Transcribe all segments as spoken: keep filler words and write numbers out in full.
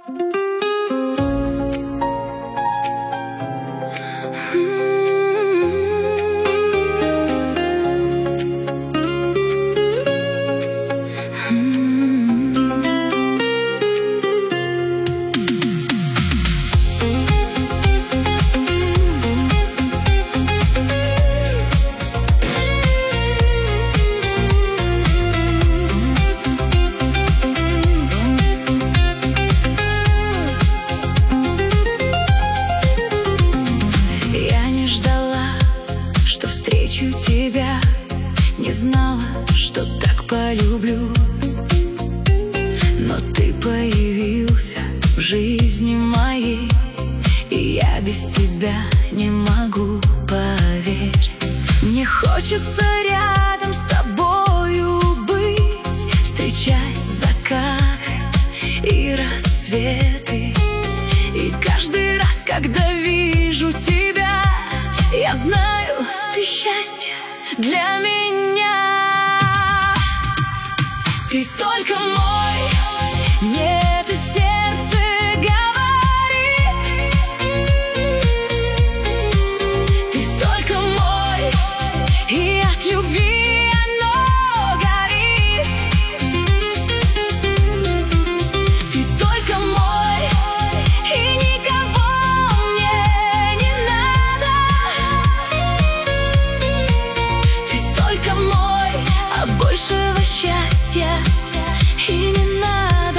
Встречу тебя, не знала, что так полюблю, но ты появился в жизни моей, и я без тебя не могу, поверь. Мне хочется рядом с тобою быть, встречать закаты и рассветы. И каждый раз, когда вижу тебя, я знаю, ты счастье для меня. Ты только мой, мне это сердце говорит. Ты только мой, и от любви оно горит. Ты только мой, и никого мне не надо. Ты только мой, а большего счастья и не надо.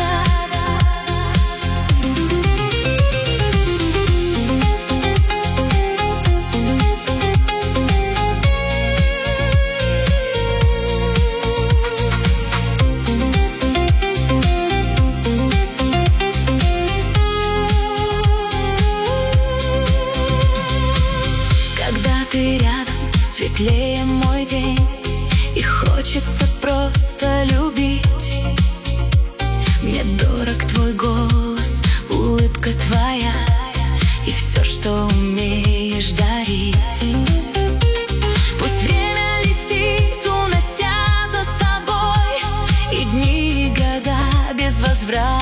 Когда ты рядом, светлее мой день, и хочется просто любить. Мне дорог твой голос, улыбка твоя и все, что умеешь дарить. Пусть время летит, унося за собой, и дни, и года без возврата.